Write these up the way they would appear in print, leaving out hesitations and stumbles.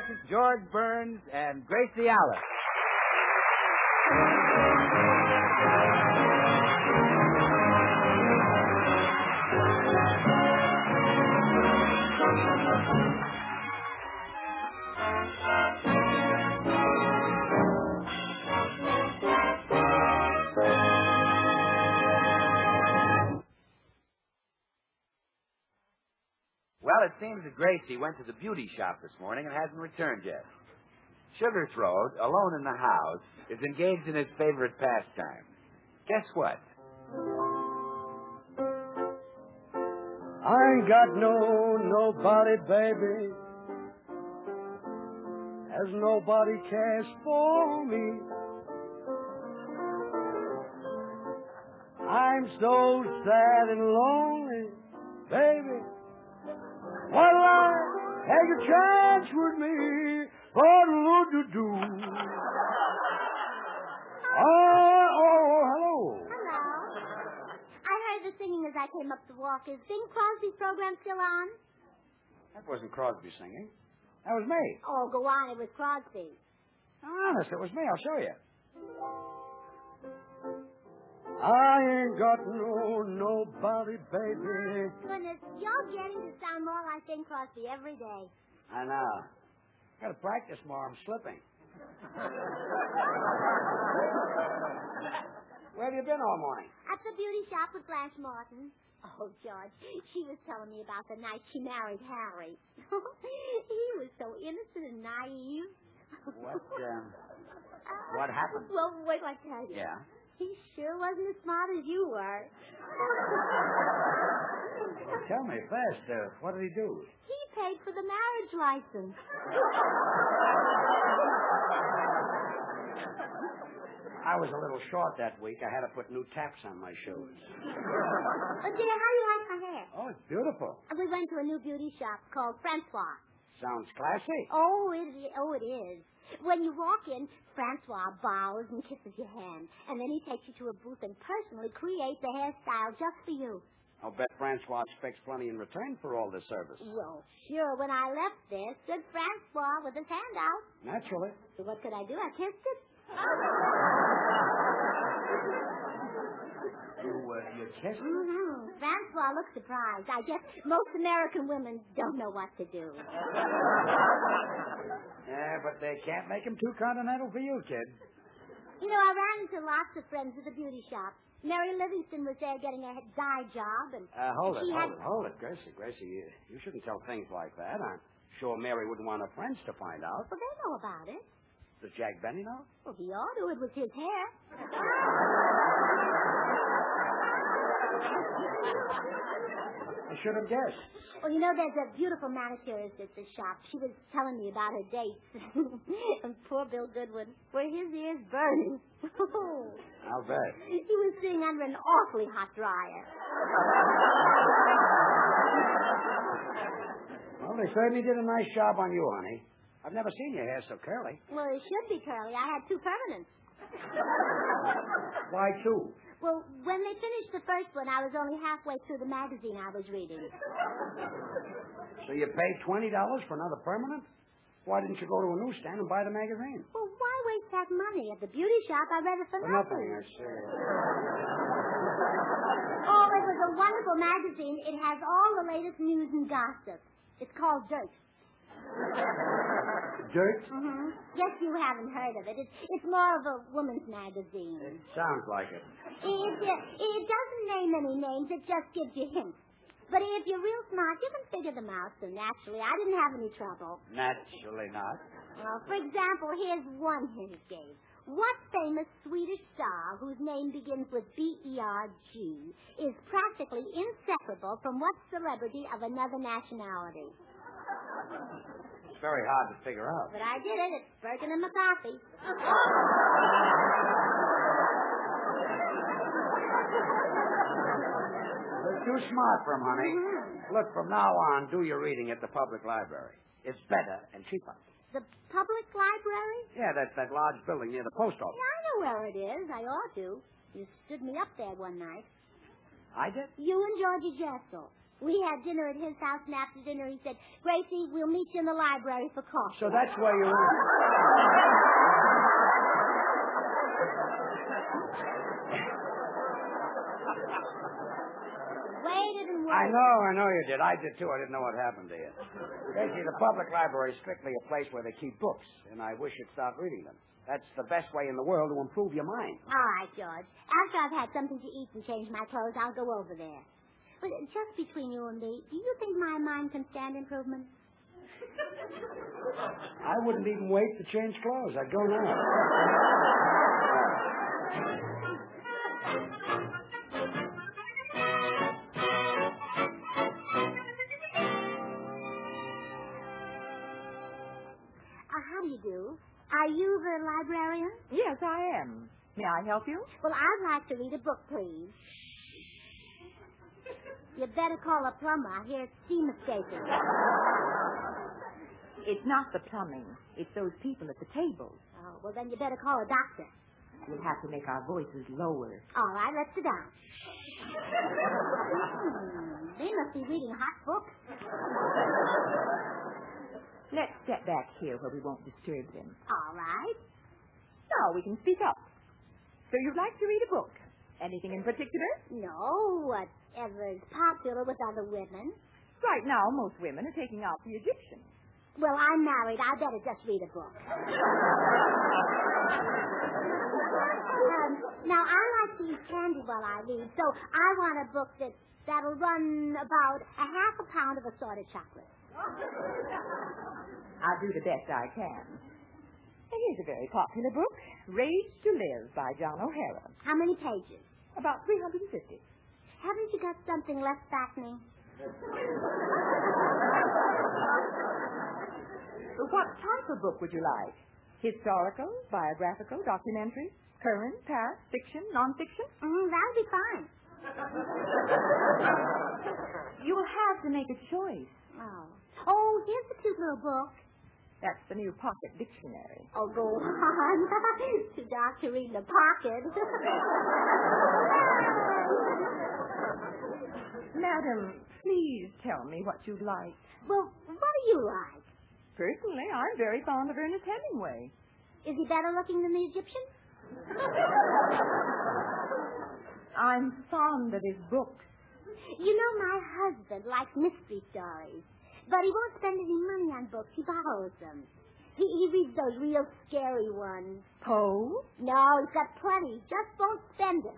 George Burns, and Gracie Alice. Well, it seems that Gracie went to the beauty shop this morning and hasn't returned yet. Sugarthroat, alone in the house, is engaged in his favorite pastime. Guess what? I ain't got nobody, baby. As nobody cares for me. I'm so sad and lonely, baby. What'll take a chance with me? Oh, hello. Hello. I heard the singing as I came up the walk. Is Bing Crosby's program still on? That wasn't Crosby singing. That was me. Oh, go on. It was Crosby. Honest, it was me. I'll show you. I ain't got nobody, baby. Goodness, you're getting to sound more like Bing Crosby every day. I know. Got to practice more. I'm slipping. Where have you been all morning? At the beauty shop with Blanche Martin. Oh, George, she was telling me about the night she married Harry. He was so innocent and naive. What happened? Well, wait till I tell you. Yeah? He sure wasn't as smart as you were. Tell me fast. What did he do? He paid for the marriage license. I was a little short that week. I had to put new taps on my shoes. Dear, how do you like my hair? Oh, it's beautiful. We went to a new beauty shop called Francois. Sounds classy. Oh, it is. When you walk in, Francois bows and kisses your hand, and then he takes you to a booth and personally creates a hairstyle just for you. I'll bet Francois expects plenty in return for all this service. Well, sure. When I left there, stood Francois with his hand out. Naturally. So what could I do? I kissed it. You kissed him? Mm-hmm. Francois looked surprised. I guess most American women don't know what to do. Yeah, but they can't make him too continental for you, kid. You know, I ran into lots of friends at the beauty shop. Mary Livingston was there getting a dye job, and hold it, Gracie. You shouldn't tell things like that. I'm sure Mary wouldn't want her friends to find out. Well, they know about it. Does Jack Benny know? Well, he ought to. It was his hair. I should have guessed. Well, you know, there's a beautiful manicurist at the shop. She was telling me about her dates. And poor Bill Goodwin, were his ears burning. I'll bet. He was sitting under an awfully hot dryer. Well, they certainly did a nice job on you, honey. I've never seen your hair so curly. Well, it should be curly. I had 2 permanents. Why 2? Well, when they finished the first one, I was only halfway through the magazine I was reading. So you paid $20 for another permanent? Why didn't you go to a newsstand and buy the magazine? Well, why waste that money? At the beauty shop, I read it for nothing. I see. Oh, it was a wonderful magazine. It has all the latest news and gossip. It's called Dirt. Dirt? Mm-hmm. Guess you haven't heard of it. It's more of a woman's magazine. It sounds like it. It doesn't name any names. It just gives you hints. But if you're real smart, you can figure them out. So naturally, I didn't have any trouble. Naturally not. Well, for example, here's one hint it gave. What famous Swedish star, whose name begins with B-E-R-G, is practically inseparable from what celebrity of another nationality? It's very hard to figure out. But I did it. It's Bergen and McCarthy. You're too smart for him, honey. Mm-hmm. Look, from now on, do your reading at the public library. It's better and cheaper. The public library? Yeah, that large building near the post office. Yeah, I know where it is. I ought to. You stood me up there one night. I did? You and Georgie Jessel. We had dinner at his house, and after dinner he said, Gracie, we'll meet you in the library for coffee. So that's where you were. Waited and I waited. know you did. I did, too. I didn't know what happened to you. Gracie, the public library is strictly a place where they keep books, and I wish you'd start reading them. That's the best way in the world to improve your mind. All right, George. After I've had something to eat and change my clothes, I'll go over there. But just between you and me, do you think my mind can stand improvement? I wouldn't even wait to change clothes. I'd go now. How do you do? Are you the librarian? Yes, I am. May I help you? Well, I'd like to read a book, please. You'd better call a plumber. I hear it's steam escaping. It's not the plumbing. It's those people at the tables. Oh, well, then you better call a doctor. We'll have to make our voices lower. All right, let's sit down. They must be reading hot books. Let's step back here where we won't disturb them. All right. Now we can speak up. So you'd like to read a book? Anything in particular? No, whatever's popular with other women. Right now, most women are taking out the Egyptian. Well, I'm married. I better just read a book. Now, I like to eat candy while I read, so I want a book that'll run about a half a pound of assorted chocolate. I'll do the best I can. And here's a very popular book, Rage to Live by John O'Hara. How many pages? About 350. Haven't you got something less fattening? What type of book would you like? Historical, biographical, documentary, current, past, fiction, nonfiction? That'll be fine. You'll have to make a choice. Oh, here's a cute little book. That's the new pocket dictionary. Oh, go on. Too dark to read in the pocket. Madam, please tell me what you'd like. Well, what do you like? Personally, I'm very fond of Ernest Hemingway. Is he better looking than the Egyptian? I'm fond of his books. You know, my husband likes mystery stories, but he won't spend any money on books. He borrows them. He reads those real scary ones. Poe? No, he's got plenty. Just won't spend it.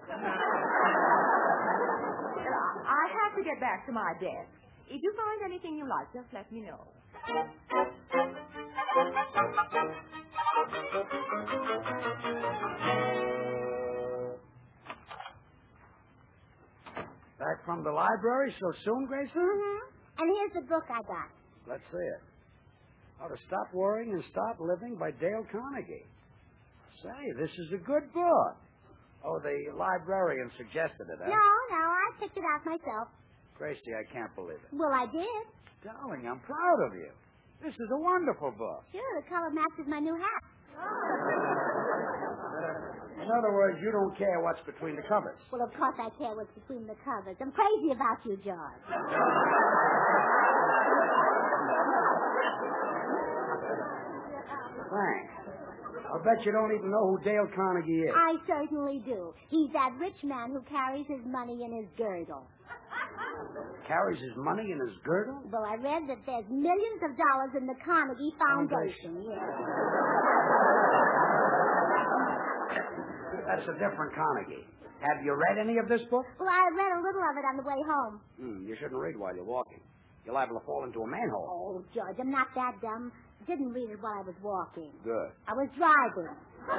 I have to get back to my desk. If you find anything you like, just let me know. Back from the library so soon, Gracie? And here's the book I got. Let's see it. How to Stop Worrying and Start Living by Dale Carnegie. Say, this is a good book. Oh, the librarian suggested it, huh? No, I picked it out myself. Gracie, I can't believe it. Well, I did. Darling, I'm proud of you. This is a wonderful book. Sure, the color matches my new hat. In other words, you don't care what's between the covers. Well, of course I care what's between the covers. I'm crazy about you, George. Thanks. I'll bet you don't even know who Dale Carnegie is. I certainly do. He's that rich man who carries his money in his girdle. Carries his money in his girdle? Well, I read that there's millions of dollars in the Carnegie Foundation. Yes. That's a different Carnegie. Have you read any of this book? Well, I read a little of it on the way home. You shouldn't read while you're walking. You're liable to fall into a manhole. Oh, George, I'm not that dumb. Didn't read it while I was walking. Good. I was driving.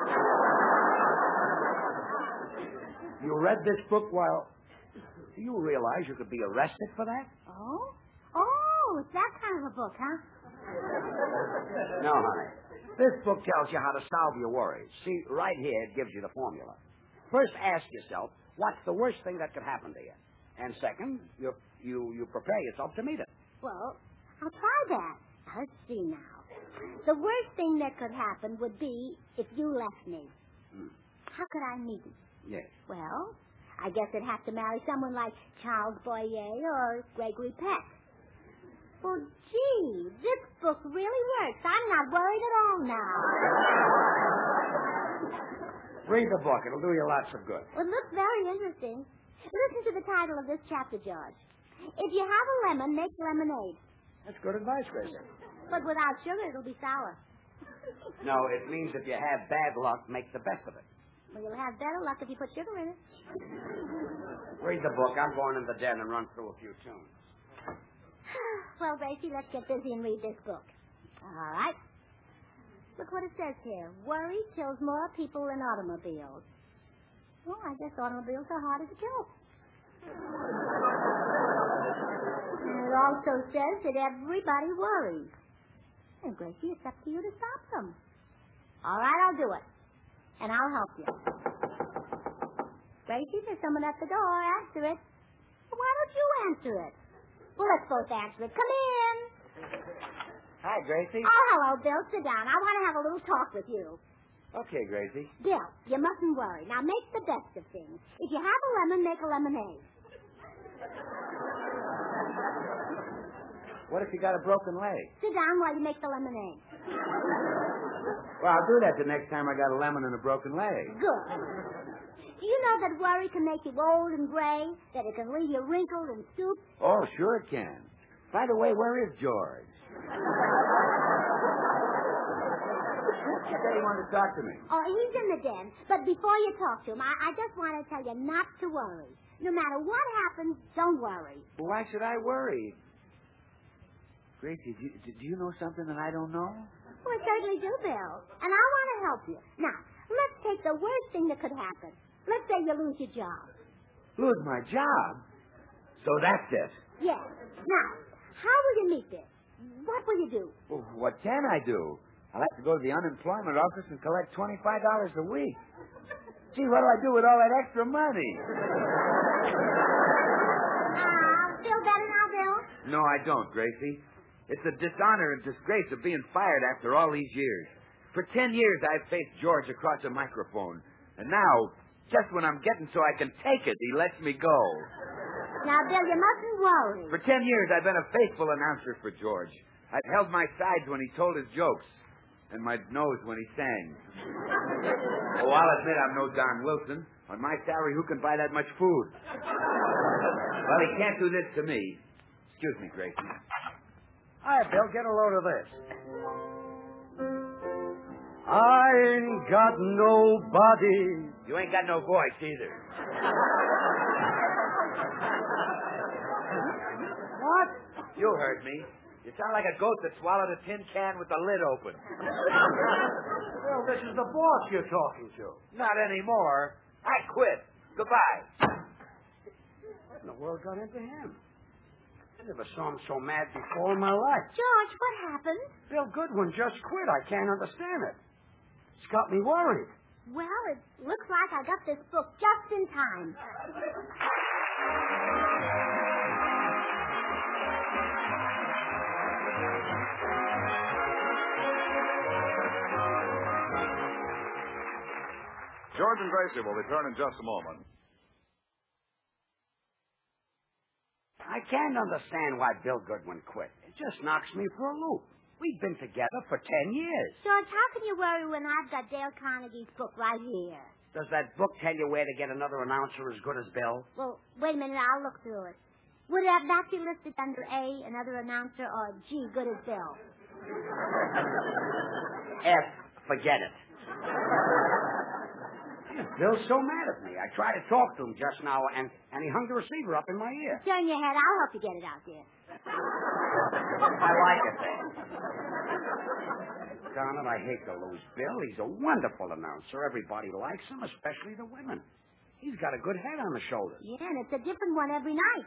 You read this book while... Do you realize you could be arrested for that? Oh? Oh, it's that kind of a book, huh? No, honey. This book tells you how to solve your worries. See, right here it gives you the formula. First, ask yourself, what's the worst thing that could happen to you? And second, you prepare yourself to meet it. Well, I'll try that. Let's see now. The worst thing that could happen would be if you left me. How could I meet it? Yes. Well, I guess it'd have to marry someone like Charles Boyer or Gregory Peck. Well, gee, this book really works. I'm not worried at all now. Read the book. It'll do you lots of good. Well, it looks very interesting. Listen to the title of this chapter, George. If you have a lemon, make lemonade. That's good advice, Gracie. But without sugar, it'll be sour. No, it means if you have bad luck, make the best of it. Well, you'll have better luck if you put sugar in it. Read the book. I'm going in the den and run through a few tunes. Well, Gracie, let's get busy and read this book. All right. Look what it says here. Worry kills more people than automobiles. Well, I guess automobiles are harder to kill. And it also says that everybody worries. And, Gracie, it's up to you to stop them. All right, I'll do it. And I'll help you. Gracie, there's someone at the door. Answer it. Well, why don't you answer it? Well, let's both answer it. Come in. Hi, Gracie. Oh, hello, Bill. Sit down. I want to have a little talk with you. Okay, Gracie. Bill, you mustn't worry. Now, make the best of things. If you have a lemon, make a lemonade. What if you got a broken leg? Sit down while you make the lemonade. Well, I'll do that the next time I got a lemon and a broken leg. Good. Do you know that worry can make you old and gray? That it can leave you wrinkled and stooped? Oh, sure it can. By the way, where is George? He said he wanted to talk to me. Oh, he's in the den. But before you talk to him, I just want to tell you not to worry. No matter what happens, don't worry. Well, why should I worry? Gracie, do you know something that I don't know? Well, I certainly do, Bill. And I want to help you. Now, let's take the worst thing that could happen. Let's say you lose your job. Lose my job? So that's it. Yes. Now, how will you meet this? What will you do? Well, what can I do? I'll have to go to the unemployment office and collect $25 a week. Gee, what do I do with all that extra money? Feel better now, Bill? No, I don't, Gracie. It's a dishonor and disgrace of being fired after all these years. For 10 years, I've faced George across a microphone. And now, just when I'm getting so I can take it, he lets me go. Now, Bill, you mustn't worry. For 10 years, I've been a faithful announcer for George. I've held my sides when he told his jokes and my nose when he sang. Oh, I'll admit I'm no Don Wilson. On my salary, who can buy that much food? Well, he can't do this to me. Excuse me, Gracie. Hi, Bill. Get a load of this. I ain't got nobody. You ain't got no voice either. What? You heard me. You sound like a goat that swallowed a tin can with the lid open. Bill, this is the boss you're talking to. Not anymore. I quit. Goodbye. What in the world got into him? I never saw him so mad before in my life. George, what happened? Bill Goodwin just quit. I can't understand it. It's got me worried. Well, it looks like I got this book just in time. George and Gracie will return in just a moment. I can't understand why Bill Goodwin quit. It just knocks me for a loop. We've been together for 10 years. George, how can you worry when I've got Dale Carnegie's book right here? Does that book tell you where to get another announcer as good as Bill? Well, wait a minute. I'll look through it. Would it have that be listed under A, another announcer, or G, good as Bill? F, forget it. Bill's so mad at me. I tried to talk to him just now, and he hung the receiver up in my ear. Turn your head. I'll help you get it out there. I like it then. Darn it, I hate to lose Bill. He's a wonderful announcer. Everybody likes him, especially the women. He's got a good head on his shoulders. Yeah, and it's a different one every night.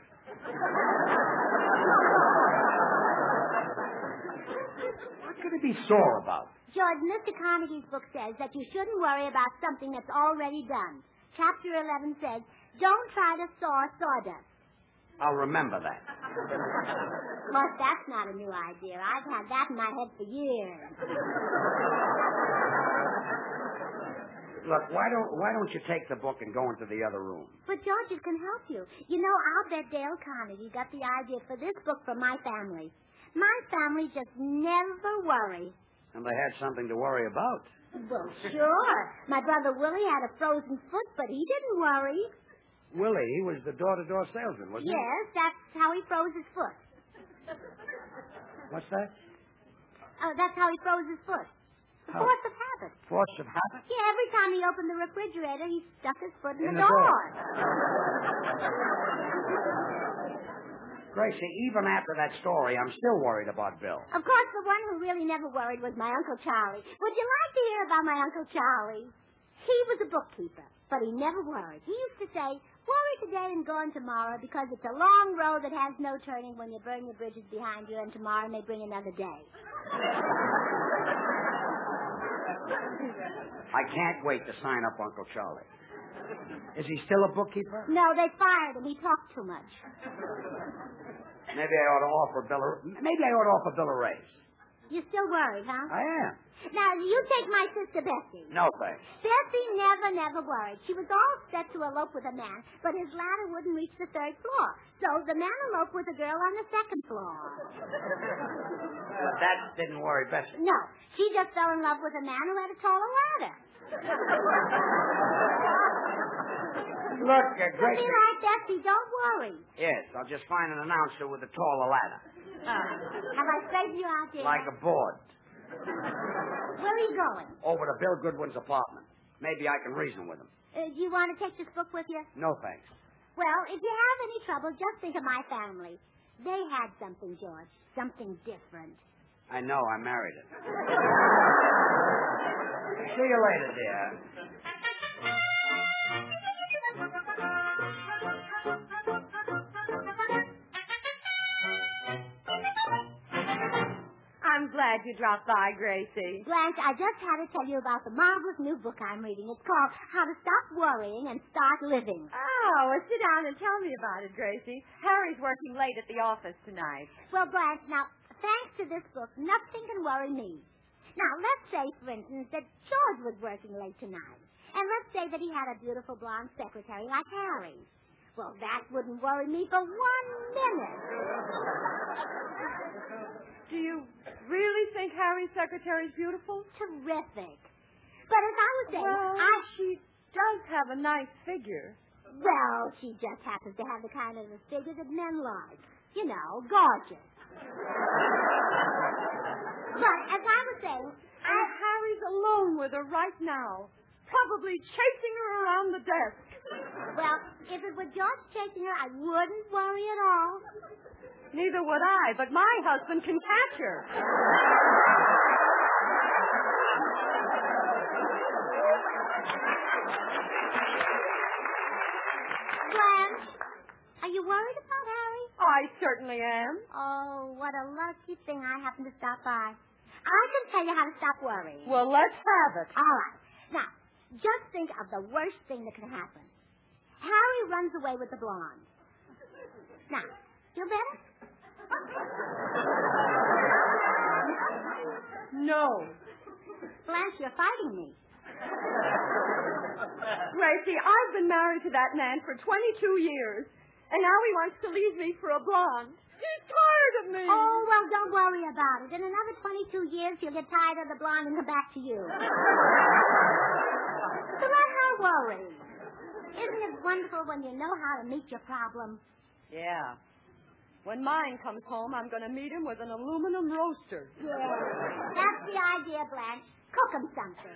What could he be sore about? George, Mr. Carnegie's book says that you shouldn't worry about something that's already done. Chapter 11 says, don't try to saw sawdust. I'll remember that. Of course, that's not a new idea. I've had that in my head for years. Look, why don't you take the book and go into the other room? But George, it can help you. You know, I'll bet Dale Carnegie got the idea for this book from my family. My family just never worries. And they had something to worry about. Well, sure. My brother Willie had a frozen foot, but he didn't worry. Willie was the door-to-door salesman, wasn't he? Yes, that's how he froze his foot. What's that? Oh, that's how he froze his foot. The How? force of habit. Force of habit? Yeah, every time he opened the refrigerator, he stuck his foot in the door. door. Gracie, even after that story, I'm still worried about Bill. Of course, the one who really never worried was my Uncle Charlie. Would you like to hear about my Uncle Charlie? He was a bookkeeper, but he never worried. He used to say, worry today and gone tomorrow because it's a long road that has no turning when you burn your bridges behind you, and tomorrow may bring another day. I can't wait to sign up Uncle Charlie. Is he still a bookkeeper? No, they fired him. He talked too much. Maybe I ought to offer Bill a raise. You're still worried, huh? I am. Now, you take my sister Bessie. No, thanks. Bessie never worried. She was all set to elope with a man, but his ladder wouldn't reach the 3rd floor. So the man eloped with a girl on the 2nd floor. But that didn't worry Bessie. No, she just fell in love with a man who had a taller ladder. Look, Be Gracie. like Bessie, don't worry. Yes, I'll just find an announcer with a taller ladder. Have I straightened you out, dear? Like a board. Where are you going? Over to Bill Goodwin's apartment. Maybe I can reason with him. Do you want to take this book with you? No, thanks. Well, if you have any trouble, just think of my family. They had something, George. Something different. I know, I married it. See you later, dear. I'm glad you dropped by, Gracie. Blanche, I just had to tell you about the marvelous new book I'm reading. It's called How to Stop Worrying and Start Living. Oh, well, sit down and tell me about it, Gracie. Harry's working late at the office tonight. Well, Blanche, now, thanks to this book, nothing can worry me. Now, let's say, for instance, that George was working late tonight. And let's say that he had a beautiful blonde secretary like Harry. Well, that wouldn't worry me for 1 minute. Do you really think Harry's secretary's beautiful? Terrific. But as I was saying, Well, she does have a nice figure. Well, she just happens to have the kind of a figure that men like. You know, gorgeous. But as I was saying, And Harry's alone with her right now, probably chasing her around the desk. well, if it were George chasing her, I wouldn't worry at all. Neither would I, but my husband can catch her. Blanche, are you worried about Harry? I certainly am. Oh, what a lucky thing I happened to stop by. I can tell you how to stop worrying. Well, let's have it. All right. Now, just think of the worst thing that can happen. Harry runs away with the blonde. Now, feel better? No. Blanche, you're fighting me. Gracie, I've been married to that man for 22 years, and now he wants to leave me for a blonde. He's tired of me. Oh, well, don't worry about it. In another 22 years, you'll get tired of the blonde and come back to you. So let her worry. Isn't it wonderful when you know how to meet your problem? Yeah. When mine comes home, I'm going to meet him with an aluminum roaster. Yeah. That's the idea, Blanche. Cook him something.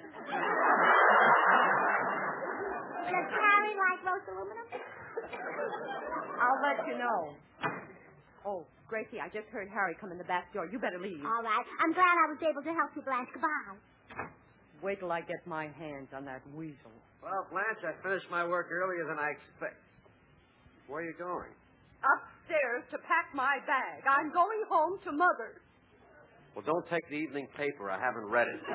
Does Harry like roast aluminum? I'll let you know. Oh, Gracie, I just heard Harry come in the back door. You better leave. All right. I'm glad I was able to help you, Blanche. Goodbye. Wait till I get my hands on that weasel. Well, Blanche, I finished my work earlier than I expect. Where are you going? Upstairs to pack my bag. I'm going home to Mother. Well, don't take the evening paper. I haven't read it.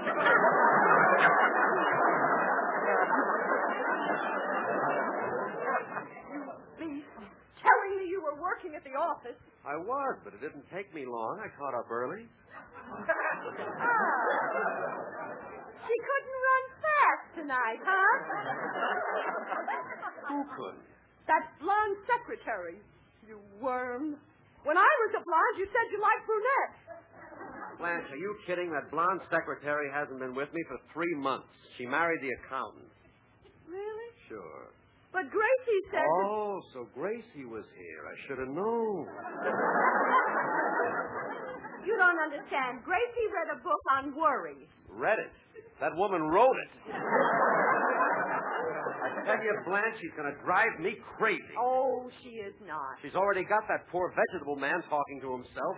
Be telling me you were working at the office. I was, but it didn't take me long. I caught up early. She couldn't run fast tonight, huh? Who couldn't? That blonde secretary, you worm. When I was a blonde, you said you liked brunettes. Blanche, are you kidding? That blonde secretary hasn't been with me for 3 months. She married the accountant. Really? Sure. But Gracie said... Oh, so Gracie was here. I should have known. You don't understand. Gracie read a book on worry. Read it. That woman wrote it. I tell you, Blanche, she's going to drive me crazy. Oh, she is not. She's already got that poor vegetable man talking to himself.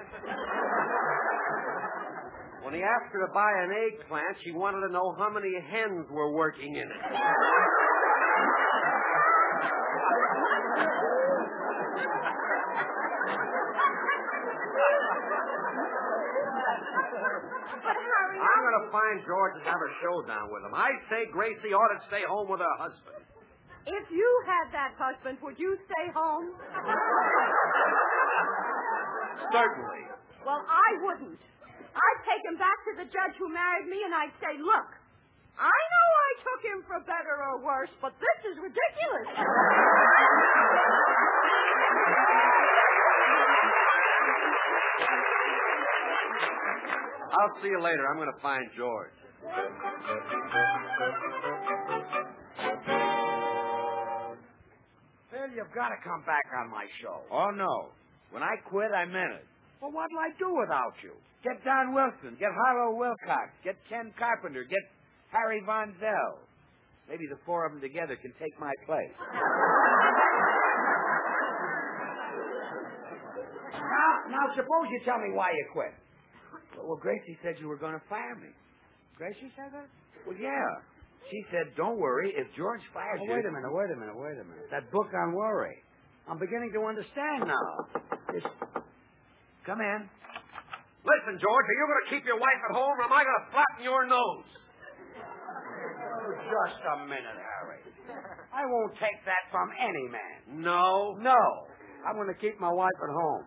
When he asked her to buy an eggplant, she wanted to know how many hens were working in it. But, Harry... I'm going to find George and have a showdown with him. I say Gracie ought to stay home with her husband. If you had that husband, would you stay home? Certainly. Well, I wouldn't. I'd take him back to the judge who married me, and I'd say, look, I know I took him for better or worse, but this is ridiculous. I'll see you later. I'm going to find George. Well, you've got to come back on my show. Oh, no. When I quit, I meant it. Well, what'll I do without you? Get Don Wilson. Get Harlow Wilcox. Get Ken Carpenter. Get Harry Von Zell. Maybe the four of them together can take my place. Now, suppose you tell me why you quit. Well, Gracie said you were going to fire me. Gracie said that? Well, yeah. She said, don't worry, if George fires you... Wait a minute. That book on worry. I'm beginning to understand now. Come in. Listen, George, are you going to keep your wife at home, or am I going to flatten your nose? Just a minute, Harry. I won't take that from any man. No? No. I'm going to keep my wife at home.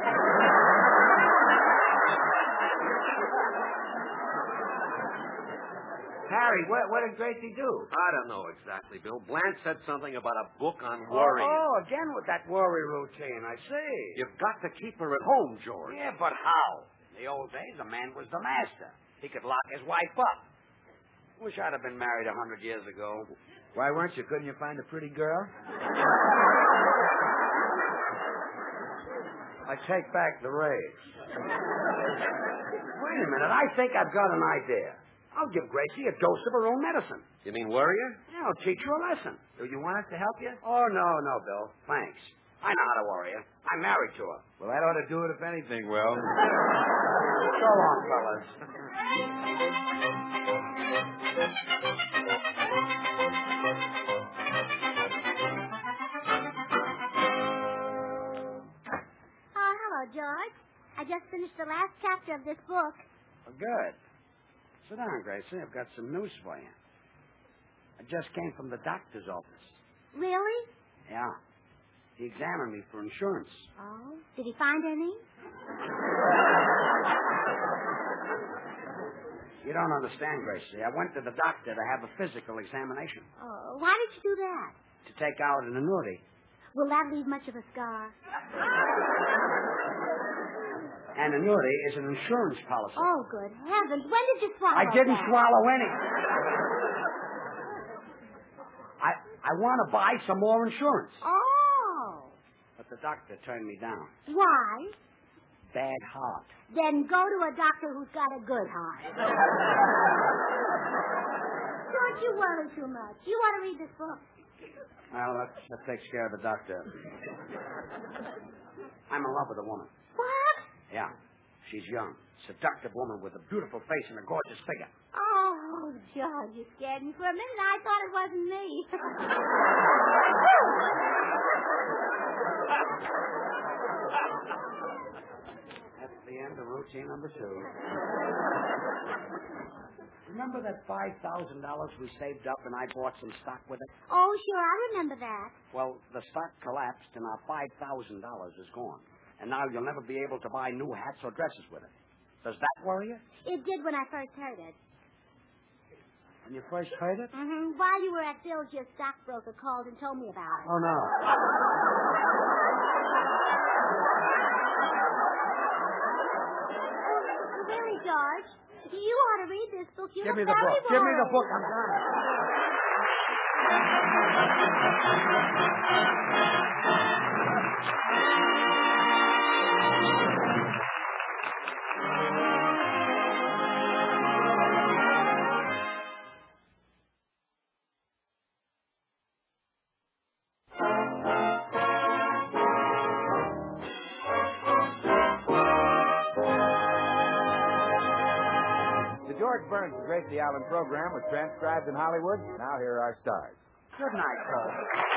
Harry, what did Gracie do? I don't know exactly, Bill. Blanche said something about a book on worry. Oh, again with that worry routine, I see. You've got to keep her at home, George. Yeah, but how? In the old days, a man was the master. He could lock his wife up. Wish I'd have been married 100 years ago. Why weren't you? Couldn't you find a pretty girl? I take back the rage. Wait a minute. I think I've got an idea. I'll give Gracie a dose of her own medicine. You mean worry her? Yeah, I'll teach her a lesson. Do you want us to help you? Oh, no, Bill. Thanks. I know how to worry her. I'm married to her. Well, that ought to do it if anything will. So long, fellas. Oh, hello, George. I just finished the last chapter of this book. Well, good. Sit down, Gracie. I've got some news for you. I just came from the doctor's office. Really? Yeah. He examined me for insurance. Oh, did he find any? You don't understand, Gracie. I went to the doctor to have a physical examination. Oh, why did you do that? To take out an annuity. Will that leave much of a scar? An annuity is an insurance policy. Oh, good heavens. When did you swallow I didn't that? swallow any. I want to buy some more insurance. Oh. But the doctor turned me down. Why? Bad heart. Then go to a doctor who's got a good heart. Don't you worry too much. You want to read this book? Well, that takes care of the doctor. I'm in love with a woman. What? Yeah. She's young. Seductive woman with a beautiful face and a gorgeous figure. Oh, George, you scared me for a minute. I thought it wasn't me. That's the end of routine number 2. Remember that $5,000 we saved up and I bought some stock with it? Oh, sure, I remember that. Well, the stock collapsed and our $5,000 is gone. And now you'll never be able to buy new hats or dresses with it. Does that worry you? It did when I first heard it. When you first heard it? Mm-hmm. While you were at Bill's, your stockbroker called and told me about it. Oh, no. Really, George, you ought to read this book. You Give me look the very book. Give me the worried. book. I'm done. The George Burns and Gracie Allen program was transcribed in Hollywood. Now here are our stars. Good night, folks.